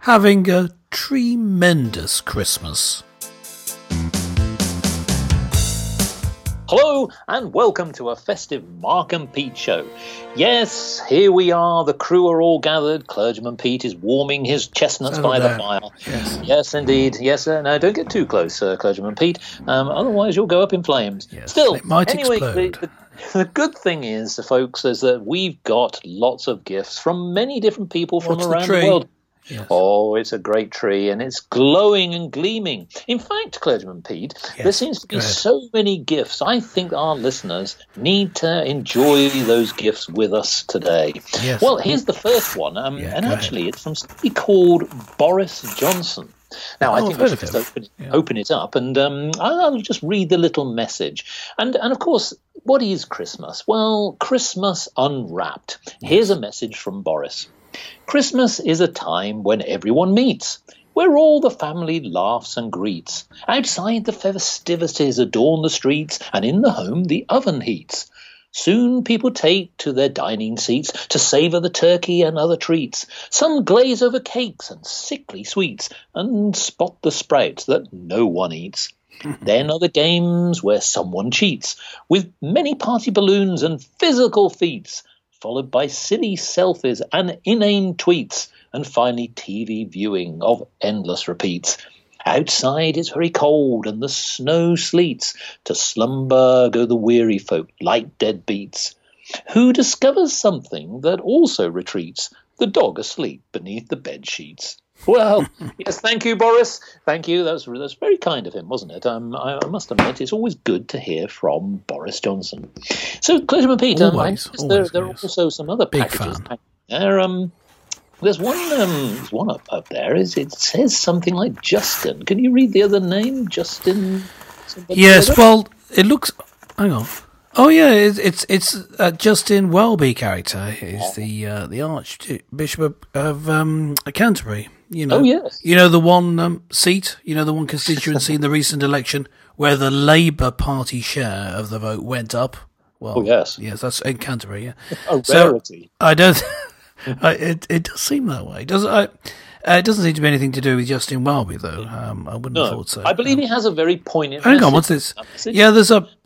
having a tremendous Christmas. Hello and welcome to a festive Mark and Pete show. Yes, here we are, the crew are all gathered. Clergyman Pete is warming his chestnuts by the fire. Yes, indeed. Yes, no, don't get too close, Clergyman Pete, otherwise you'll go up in flames. Yes, Still, it might anyway, explode. the good thing is, folks, is that we've got lots of gifts from many different people from around the world. Yes. Oh, it's a great tree, and it's glowing and gleaming. In fact, Clergyman Pete, there seems to be so many gifts. I think our listeners need to enjoy those gifts with us today. Yes. Well, here's the first one, and actually it's from somebody called Boris Johnson. Now, I think we should just open it up, and I'll just read the little message. And of course, what is Christmas? Well, Christmas unwrapped. Here's a message from Boris. Christmas is a time when everyone meets, where all the family laughs and greets. Outside the festivities adorn the streets, and in the home the oven heats. Soon people take to their dining seats to savour the turkey and other treats. Some glaze over cakes and sickly sweets, and spot the sprouts that no one eats. Then are the games where someone cheats, with many party balloons and physical feats, followed by silly selfies and inane tweets, and finally TV viewing of endless repeats. Outside it's very cold and the snow sleets. To slumber go the weary folk like dead beats. Who discovers something that also retreats? The dog asleep beneath the bed sheets. Well, yes, thank you, Boris. Thank you. That's very kind of him, wasn't it? I must admit, it's always good to hear from Boris Johnson. So, Clergyman Pete, there are also some other packages. There's one up there. It says something like Justin. Can you read the other name, Justin? Yes. Well, it looks. Hang on. Oh yeah, it's Justin Welby character. Is the Archbishop of Canterbury. You know, you know the one seat, you know the one constituency in the recent election where the Labour Party share of the vote went up. Well, yes, that's in Canterbury. Yeah, a rarity. I don't. It does seem that way. It doesn't seem to be anything to do with Justin Welby, though. I wouldn't have thought so. I believe he has a very poignant. Hang on, what's this? Yeah, there's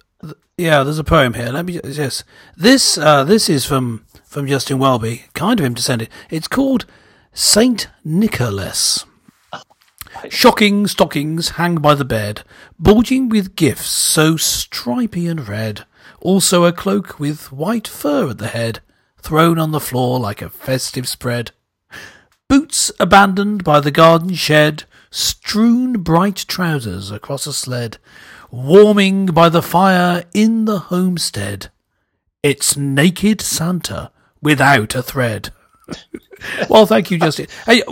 a poem here. Let me. Yes, this is from Justin Welby. Kind of him to send it. It's called Saint Nicholas. Shocking stockings hang by the bed, bulging with gifts so stripy and red. Also a cloak with white fur at the head, thrown on the floor like a festive spread. Boots abandoned by the garden shed, strewn bright trousers across a sled, warming by the fire in the homestead. It's naked Santa without a thread. Well, thank you, Justin.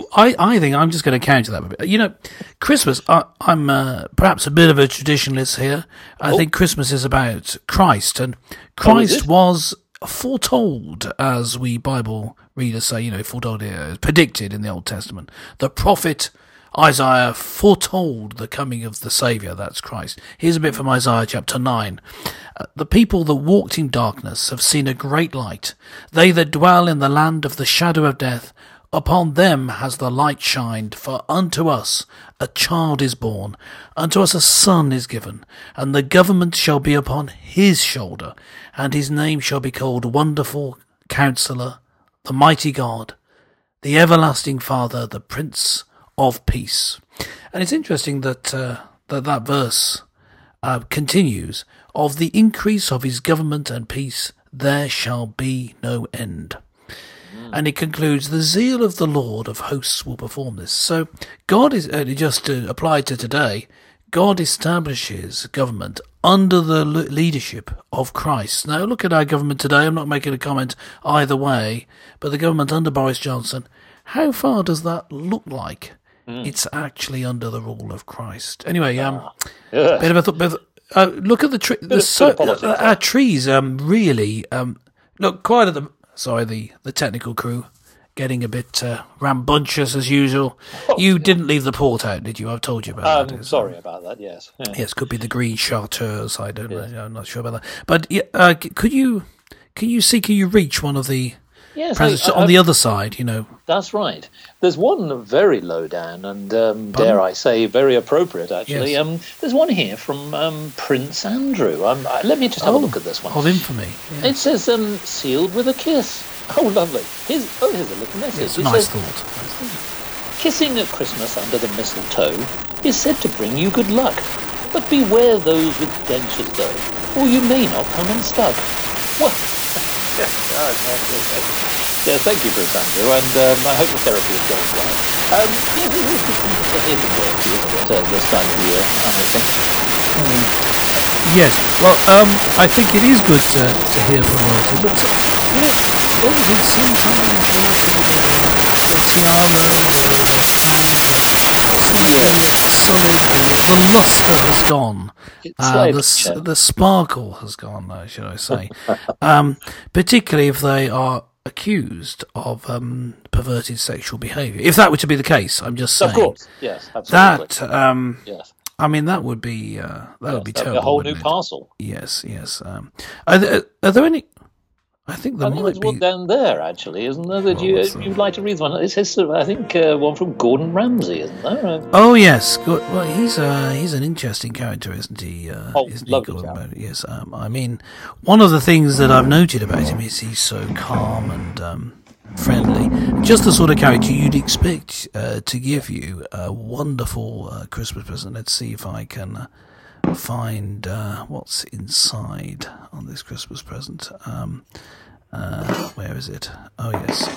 I think I'm just going to counter that a bit. You know, Christmas, I'm perhaps a bit of a traditionalist here. I think Christmas is about Christ, and Christ was foretold, as we Bible readers say, foretold here, predicted in the Old Testament. The prophet Isaiah foretold the coming of the Saviour, that's Christ. Here's a bit from Isaiah chapter 9. The people that walked in darkness have seen a great light. They that dwell in the land of the shadow of death, upon them has the light shined. For unto us a child is born, unto us a son is given, and the government shall be upon his shoulder, and his name shall be called Wonderful Counselor, the Mighty God, the Everlasting Father, the Prince of Peace. And it's interesting that that verse continues, of the increase of his government and peace there shall be no end. And it concludes, the zeal of the Lord of hosts will perform this. So God is, just to apply to today, God establishes government under the leadership of Christ. Now look at our government today. I'm not making a comment either way, but the government under Boris Johnson, how far does that look like? It's actually under the rule of Christ. Anyway, bit of a look at the tree. Our trees really look quite at the. Sorry, the technical crew getting a bit rambunctious as usual. You didn't leave the port out, did you? I've told you about that. Sorry about that. Yes. Yes, could be the green chartreuse. I don't know. I'm not sure about that. But can you reach one of the presents on the other side? That's right. There's one very low down and, dare I say, very appropriate, actually. Yes. There's one here from Prince Andrew. Let me just have a look at this one. Of infamy. Yeah. It says, sealed with a kiss. Oh, lovely. Here's a little message. It's a nice thought. Kissing at Christmas under the mistletoe is said to bring you good luck. But beware those with dentures, though, or you may not come unstuck. What? Yes, thank you, Prince Andrew, and I hope the therapy is going well. Yes, it's always good to hear from royalty, isn't it, at this time of year, I think. Yes, well, I think it is good to hear from royalty, but sometimes the the luster has gone. The sparkle has gone, should I say. Particularly if they are accused of perverted sexual behaviour. If that were to be the case, I'm just saying. Of course, yes, absolutely. That, yes. I mean, that would be would be terrible. A whole new parcel. Yes. Are there any? I think there might be one down there, actually, isn't there? That you'd like to read one? It says, I think, one from Gordon Ramsay, isn't there? Oh yes, good. Well, he's an interesting character, isn't he? Isn't he, Gordon? Yes. I mean, one of the things that I've noted about him is he's so calm and friendly, just the sort of character you'd expect to give you a wonderful Christmas present. Let's see if I can find what's inside on this Christmas present. Where is it? Oh yes.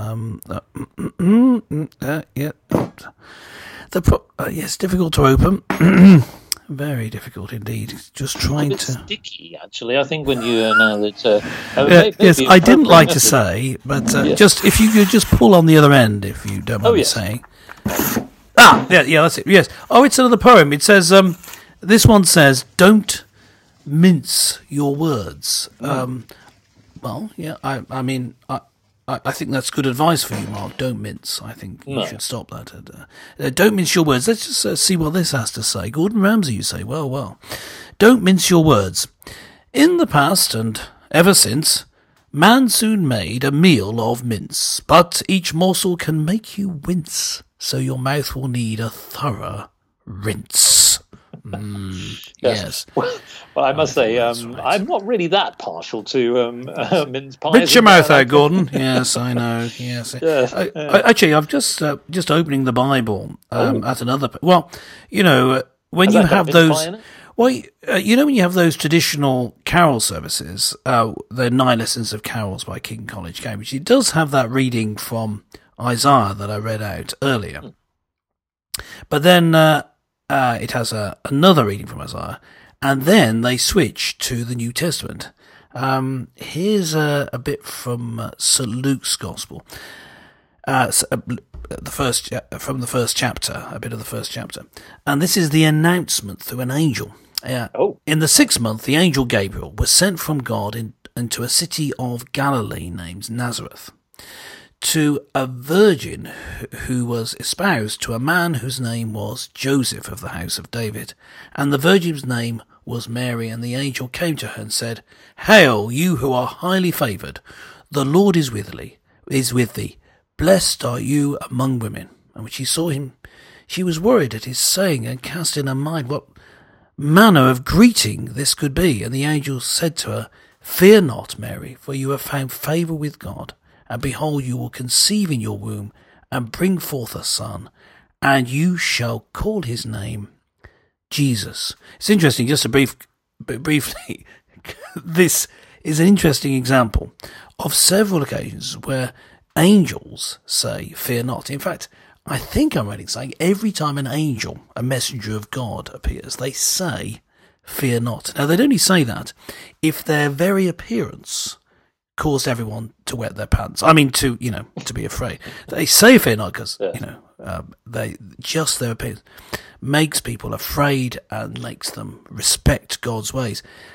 Yeah. Yes, difficult to open. Very difficult indeed. Just trying to. Sticky, actually. I think when you know that. Yes, I didn't like to say, but just if you could just pull on the other end, if you don't mind me saying. Yeah, that's it. Yes. Oh, it's another poem. It says. This one says, "Don't mince your words." Well, yeah, I mean, I think that's good advice for you, Mark. Don't mince. I think you should stop that. Don't mince your words. Let's just see what this has to say. Gordon Ramsay, you say. Well. Don't mince your words. In the past and ever since, man soon made a meal of mince, but each morsel can make you wince, so your mouth will need a thorough rinse. Yes. Well, I must say, I'm not really that partial to mince pies. Rinse your mouth out, Gordon. Yes, I know. Yes. Actually, I've just opening the Bible at another. Well, when you have those. Well, when you have those traditional carol services, the 9 Lessons of Carols by King College, Cambridge, it does have that reading from Isaiah that I read out earlier. But then it has another reading from Isaiah, and then they switch to the New Testament. Here's a bit from St. Luke's Gospel, from the first chapter, a bit of the first chapter. And this is the announcement through an angel. In the 6th month, the angel Gabriel was sent from God into a city of Galilee named Nazareth, to a virgin who was espoused to a man whose name was Joseph of the house of David. And the virgin's name was Mary, and the angel came to her and said, "Hail, you who are highly favoured, the Lord is with thee. Blessed are you among women." And when she saw him, she was worried at his saying, and cast in her mind what manner of greeting this could be. And the angel said to her, "Fear not, Mary, for you have found favour with God. And behold, you will conceive in your womb and bring forth a son, and you shall call his name Jesus." It's interesting, just briefly, this is an interesting example of several occasions where angels say, "Fear not." In fact, I think I'm right in saying every time an angel, a messenger of God, appears, they say, "Fear not." Now, they'd only say that if their very appearance caused everyone to wet their pants. I mean, to be afraid. They say "fear not" because, they just their appearance makes people afraid and makes them respect God's ways.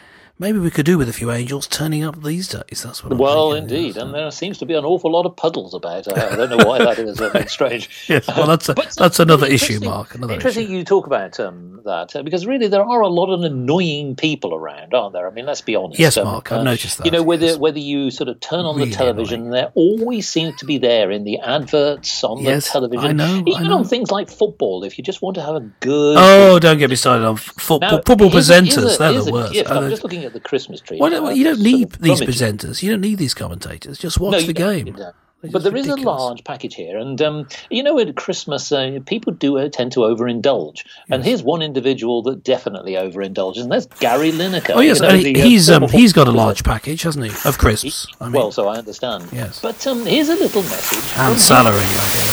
maybe we could do with a few angels turning up these days. That's what. Well, indeed, and there seems to be an awful lot of puddles about. I don't know why that is. A bit strange. Yes, well, that's another issue, Mark. Another interesting issue. You talk about that because really there are a lot of annoying people around, aren't there? I mean, let's be honest. Yes, Mark, I've noticed that. You know, whether you sort of turn on the television, there always seems to be there in the adverts on the television. I know. On things like football, if you just want to have a good. Oh, don't get me started on football. Football presenters, they're the worst. I'm just looking at the Christmas tree. Well, you don't need these presenters. You don't need these commentators. Just watch the game. But there is a large package here, and at Christmas, people do tend to overindulge. And here's one individual that definitely overindulges, and that's Gary Lineker. Oh yes, he's got a large package, hasn't he, of crisps? So I understand. Yes, but here's a little message. And salary, I hear.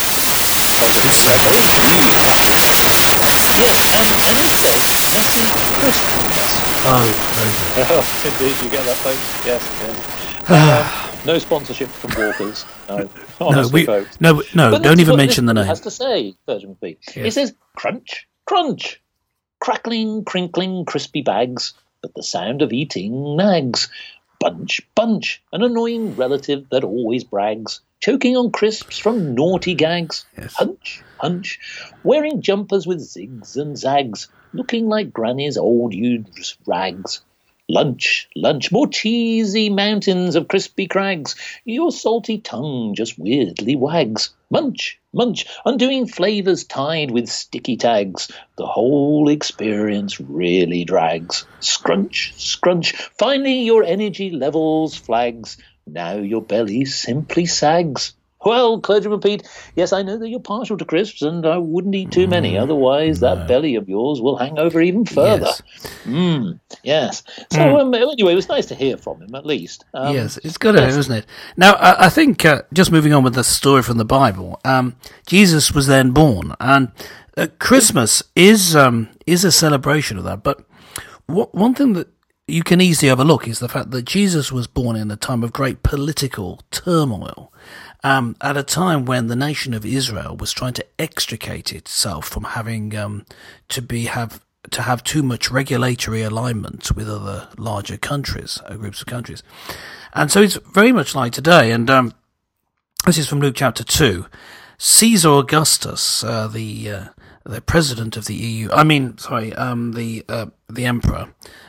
Oh, indeed, you get that, folks. Yes. No sponsorship from Walkers. No, honestly, folks. No, don't even mention the name. It has to say, Virgin McPhee. Yes. It says crunch, crunch, crackling, crinkling, crispy bags, but the sound of eating nags. Bunch, bunch, an annoying relative that always brags, choking on crisps from naughty gags. Yes. Hunch, hunch, wearing jumpers with zigs and zags, looking like Granny's old used rags. Lunch, lunch, more cheesy mountains of crispy crags. Your salty tongue just weirdly wags. Munch, munch, undoing flavours tied with sticky tags. The whole experience really drags. Scrunch, scrunch, finally your energy levels flags. Now your belly simply sags. Well, Clergyman Pete, yes, I know that you're partial to crisps, and I wouldn't eat too many, otherwise that belly of yours will hang over even further. Yes. So, anyway, it was nice to hear from him, at least. Yes, it's good, isn't it? Now, I think, just moving on with the story from the Bible, Jesus was then born, and Christmas is a celebration of that, but one thing that you can easily overlook is the fact that Jesus was born in a time of great political turmoil. At a time when the nation of Israel was trying to extricate itself from having to have too much regulatory alignment with other larger countries, groups of countries, and so it's very much like today. And this is from Luke chapter 2. Caesar Augustus, the president of the EU, the emperor,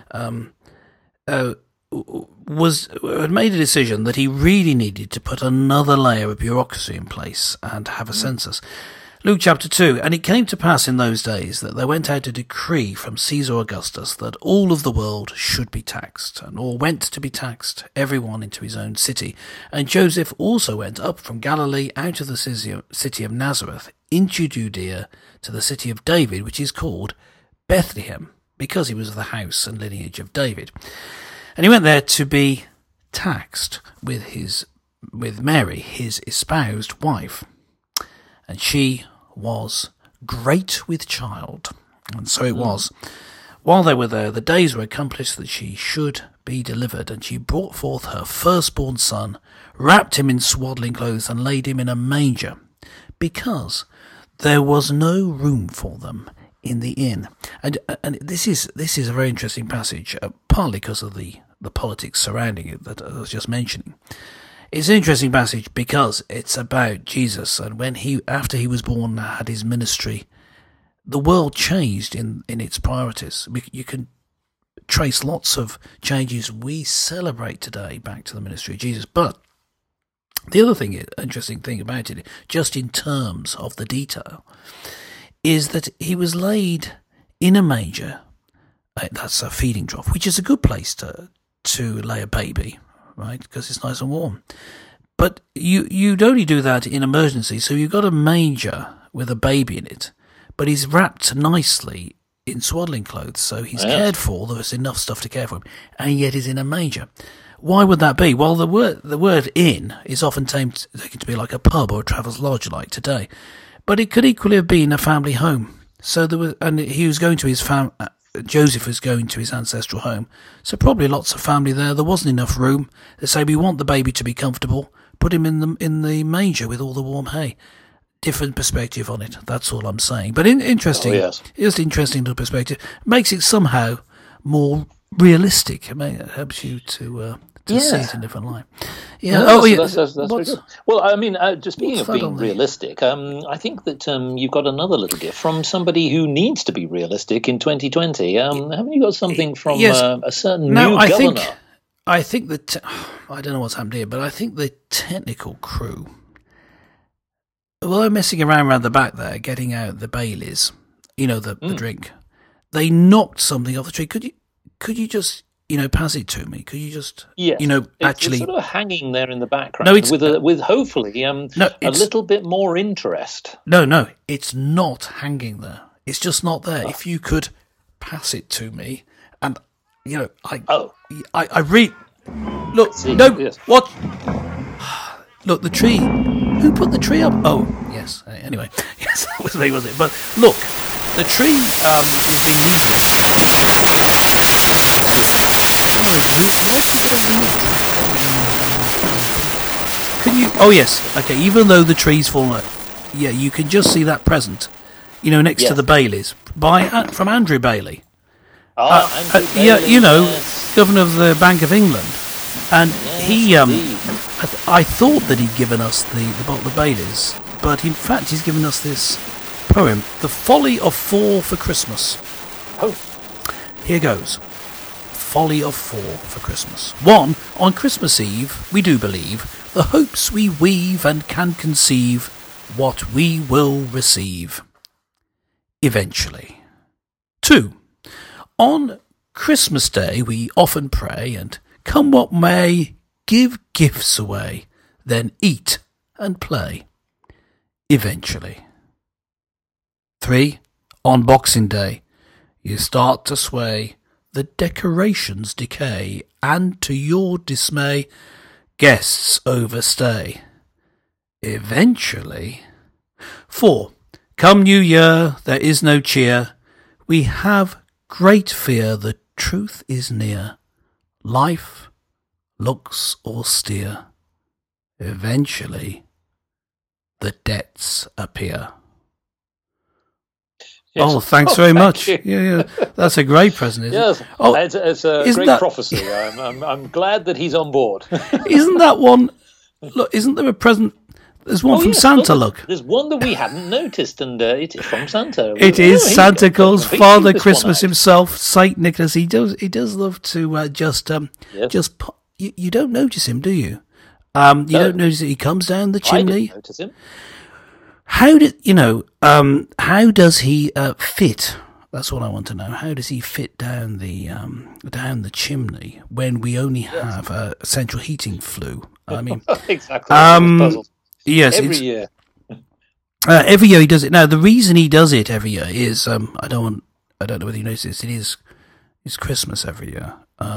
had made a decision that he really needed to put another layer of bureaucracy in place and have a census. Luke chapter 2, and it came to pass in those days that there went out a decree from Caesar Augustus that all of the world should be taxed, and all went to be taxed, everyone into his own city. And Joseph also went up from Galilee out of the city of Nazareth into Judea to the city of David, which is called Bethlehem, because he was of the house and lineage of David. And he went there to be taxed with Mary, his espoused wife. And she was great with child. And so it was. While they were there, the days were accomplished that she should be delivered. And she brought forth her firstborn son, wrapped him in swaddling clothes, and laid him in a manger, because there was no room for them in the inn. And this is a very interesting passage, partly because of the politics surrounding it that I was just mentioning. It's an interesting passage because it's about Jesus, and when after he was born, had his ministry, the world changed in its priorities. You can trace lots of changes we celebrate today back to the ministry of Jesus, but the other interesting thing about it, just in terms of the detail, is that he was laid in a manger. That's a feeding trough, which is a good place to lay a baby, right? Because it's nice and warm. But you'd only do that in emergency. So you've got a manger with a baby in it, but he's wrapped nicely in swaddling clothes, so he's cared for. There's enough stuff to care for him, and yet he's in a manger. Why would that be? Well, the word inn is often taken to be like a pub or a traveller's lodge like today. But it could equally have been a family home. So he was going to his Joseph was going to his ancestral home. So probably lots of family there. There wasn't enough room. They say, we want the baby to be comfortable. Put him in the manger with all the warm hay. Different perspective on it. That's all I'm saying. But interesting. Oh, yes. Just interesting little perspective. Makes it somehow more realistic. I mean, it helps you to see it in a different light. Yeah. That's very good. Well, I mean, just speaking of being realistic, I think that you've got another little gift from somebody who needs to be realistic in 2020. Haven't you got something from a certain new governor? I think that I don't know what's happened here, but I think the technical crew, well, they're messing around the back there, getting out the Baileys, the drink. They knocked something off the tree. Could you just pass it to me? Could you just actually it's sort of hanging there in the background with hopefully a little bit more interest. No, it's not hanging there. It's just not there. If you could pass it to me, and I read. Look, what? Look, the tree. Who put the tree up? Oh, yes. Anyway, yes, that was me, was it? But look, the tree is being used. Can you? Oh yes. Okay. Even though the tree's fallen, you can just see that present. Next to the Baileys from Andrew Bailey. Andrew Bailey, Governor of the Bank of England, and he. I thought that he'd given us the bottle of Baileys, but in fact he's given us this poem, "The Folly of Four for Christmas." Oh. Here goes. Folly of four for Christmas. 1. On Christmas Eve, we do believe the hopes we weave and can conceive what we will receive eventually. 2. On Christmas Day, we often pray and, come what may, give gifts away, then eat and play eventually. 3. On Boxing Day, you start to sway, the decorations decay, and to your dismay, guests overstay eventually. 4. Come New Year, there is no cheer. We have great fear, the truth is near. Life looks austere. Eventually, the debts appear. Yes. Thanks very much. Yeah, that's a great present, isn't it? Yes, it's a great prophecy. I'm glad that he's on board. Isn't that one? Look, isn't there a present? There's one from Santa. Look, there's one that we hadn't noticed, and it is from Santa. It is Santa Claus, Father Christmas himself, Saint Nicholas. He does love to just. You don't notice him, do you? You don't notice that he comes down the chimney. I didn't notice him. How does he fit? That's what I want to know. How does he fit down the chimney when we only have a central heating flue? I mean, exactly. Yes, every year. Every year he does it. Now the reason he does it every year is I don't know whether you notice this. It's Christmas every year.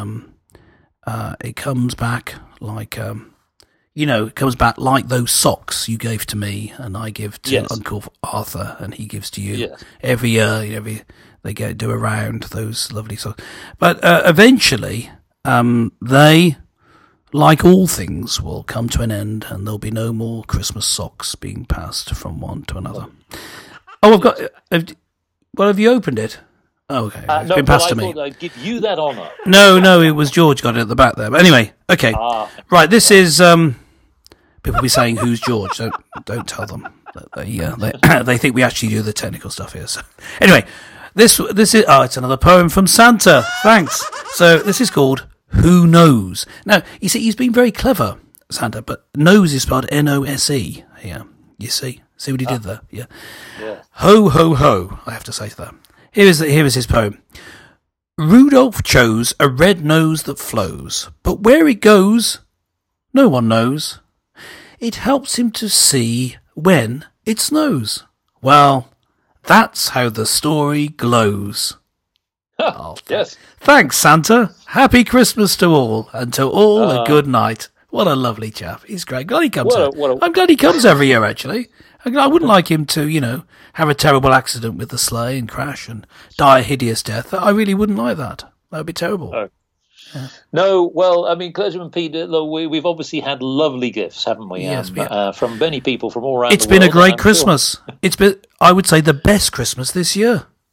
It comes back like. It comes back like those socks you gave to me and I give to Uncle Arthur and he gives to you. Yes. Every year, they do a round, those lovely socks. But eventually, they, like all things, will come to an end and there'll be no more Christmas socks being passed from one to another. Oh, have you opened it? Oh, okay. It's been passed to me. I'd give you that honour. No, it was George got it at the back there. But anyway, okay. Right, this is... people will be saying, who's George? Don't tell them. They think we actually do the technical stuff here. So anyway, this is... it's another poem from Santa. Thanks. So this is called Who Knows? Now, you see, he's been very clever, Santa, but nose is spelled N-O-S-E here. You see? See what he did there? Yeah. Ho, ho, ho, I have to say to that. Here is his poem. Rudolph chose a red nose that flows, but where it goes, no one knows. It helps him to see when it snows. Well, that's how the story glows. Yes. Thanks, Santa. Happy Christmas to all, and to all a good night. What a lovely chap. He's great. Glad he comes. I'm glad he comes every year, actually. I wouldn't like him to, have a terrible accident with the sleigh and crash and die a hideous death. I really wouldn't like that. That would be terrible. Oh. Yeah. No, well, I mean, Clergyman Pete, we've obviously had lovely gifts, haven't we? Yes, from many people from all around the world. It's been a great Christmas. It's been, I would say, the best Christmas this year.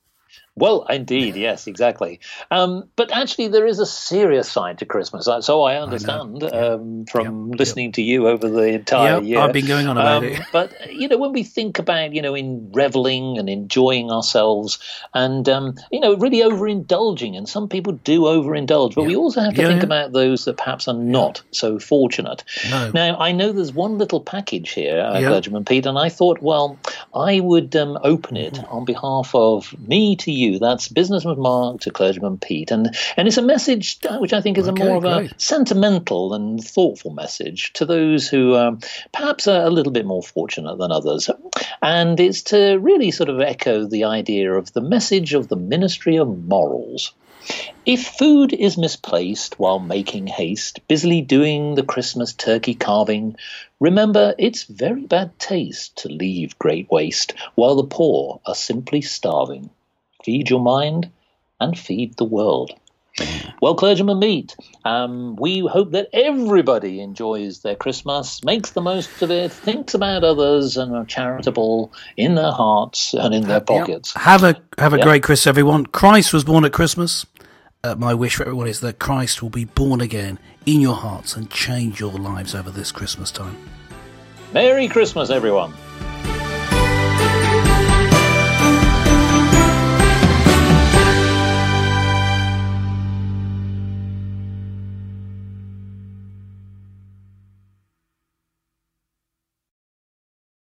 Well, indeed, yes, exactly. But actually, there is a serious side to Christmas. So I understand from listening to you over the entire year. I've been going on about it. But, when we think about, in reveling and enjoying ourselves and, really overindulging, and some people do overindulge, but we also have to think about those that perhaps are not so fortunate. No. Now, I know there's one little package here, Clergyman Pete, and I thought, well, I would open it on behalf of me to you. That's Business with Mark to Clergyman Pete. And it's a message which I think is more of a sentimental and thoughtful message to those who perhaps are a little bit more fortunate than others. And it's to really sort of echo the idea of the message of the Ministry of Morals. If food is misplaced while making haste, busily doing the Christmas turkey carving, remember it's very bad taste to leave great waste while the poor are simply starving. Feed your mind and feed the world. Well, Clergyman Pete, we hope that everybody enjoys their Christmas, makes the most of it, thinks about others, and are charitable in their hearts and in their pockets. Have a great Christmas, everyone. Christ was born at Christmas. My wish for everyone is that Christ will be born again in your hearts and change your lives over this Christmas time. Merry Christmas, everyone.